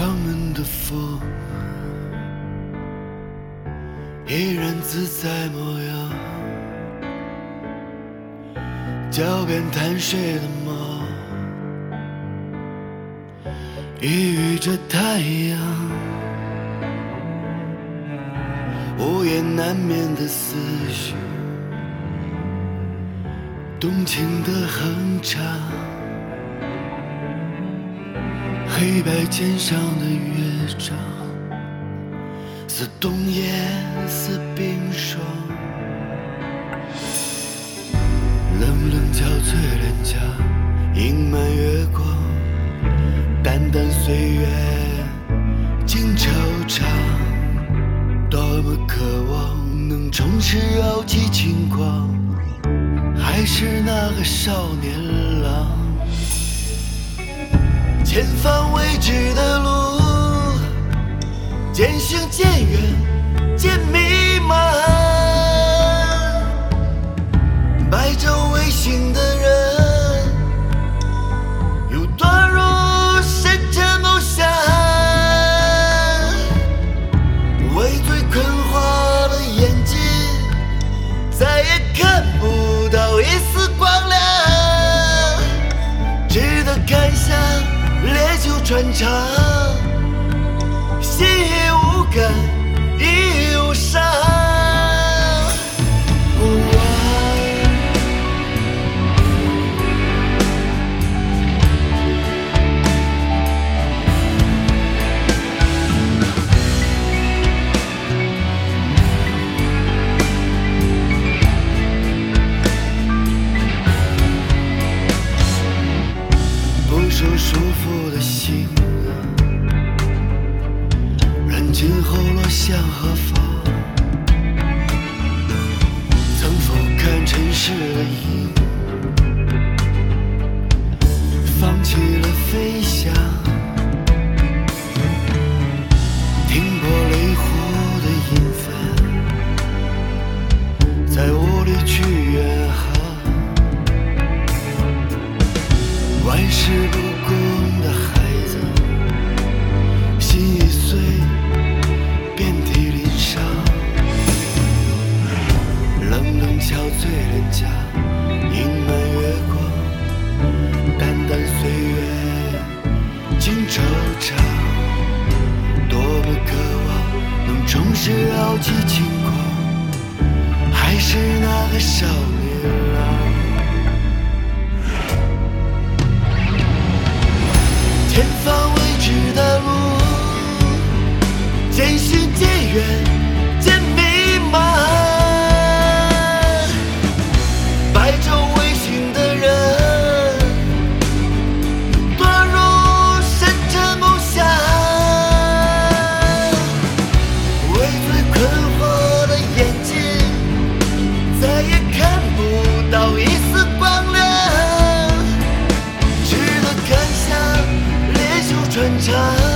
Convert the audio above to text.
窗门的风依然自在模样，脚边贪睡的猫依偎着太阳，午夜难眠的思绪动情的哼唱，黑白键上的乐章似冬夜似冰霜，冷冷憔悴脸颊映满月光，淡淡岁月尽惆怅，多么渴望能重拾傲气轻狂，还是那个少年郎。前方未知的路，渐行渐远渐迷茫，白昼未醒的人又堕入深沉梦乡，为最困惑的眼睛再也看不到一丝光亮，只得看向烈酒穿肠，心已无感已无伤。不受束缚的心，燃尽后落向何方？曾否看尘世的影，放弃了飞翔，停泊雷湖的音帆，在雾里去远航，万事不公的孩子，心已碎，遍体鳞伤，冷冷憔悴脸颊映满月光，淡淡岁月尽惆怅，多么渴望能重拾傲气轻狂，还是那个少年郎。前方未知的路，渐行渐远渐迷茫，白昼未醒的人堕入深沉梦乡，为最困惑的眼睛再也看不到一丝光亮，只得看向烈酒穿肠。